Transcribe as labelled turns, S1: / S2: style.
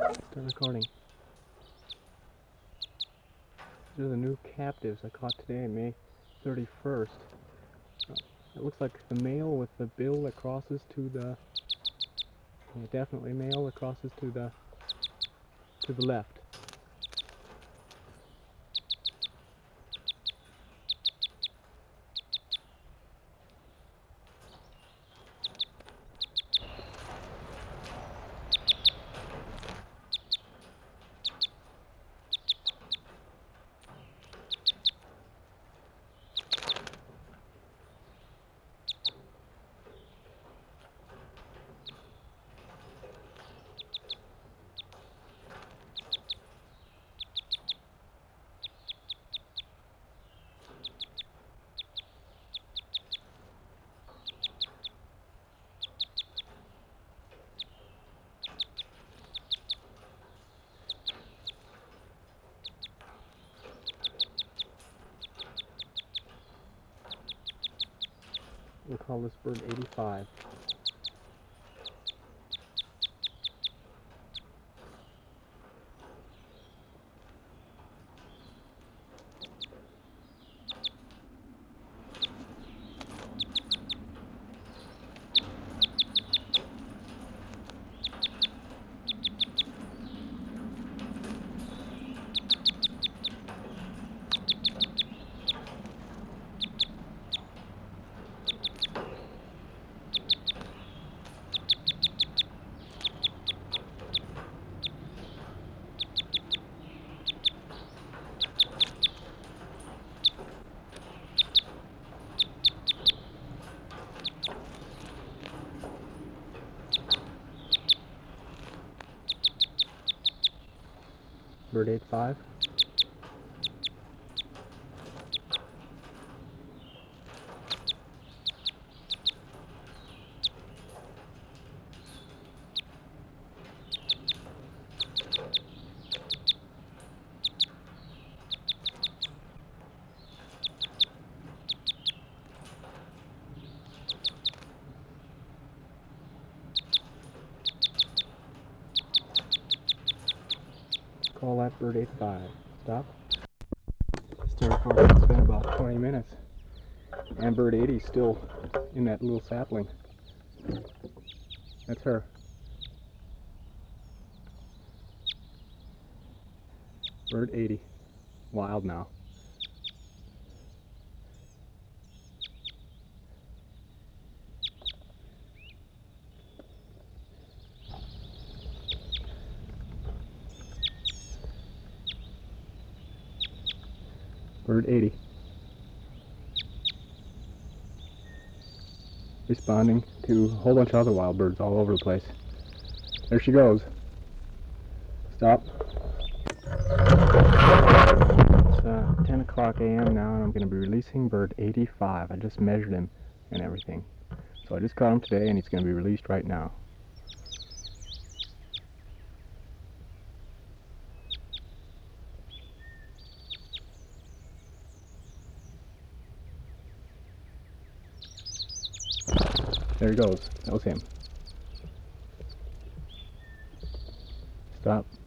S1: Start recording. These are the new captives I caught today, May 31st. It looks like the male with the bill that crosses to the... Yeah, definitely male that crosses to the left. We'll call this bird 85. Bird 85. Call that bird 85. Stop. Start recording. It's been about 20 minutes. And bird 80 is still in that little sapling. That's her. Bird 80. Wild now. Bird 80. Responding to a whole bunch of other wild birds all over the place. There she goes. Stop. It's 10 o'clock a.m. now, and I'm going to be releasing bird 85. I just measured him and everything. So I just caught him today, and he's going to be released right now. There he goes. That was him. Stop.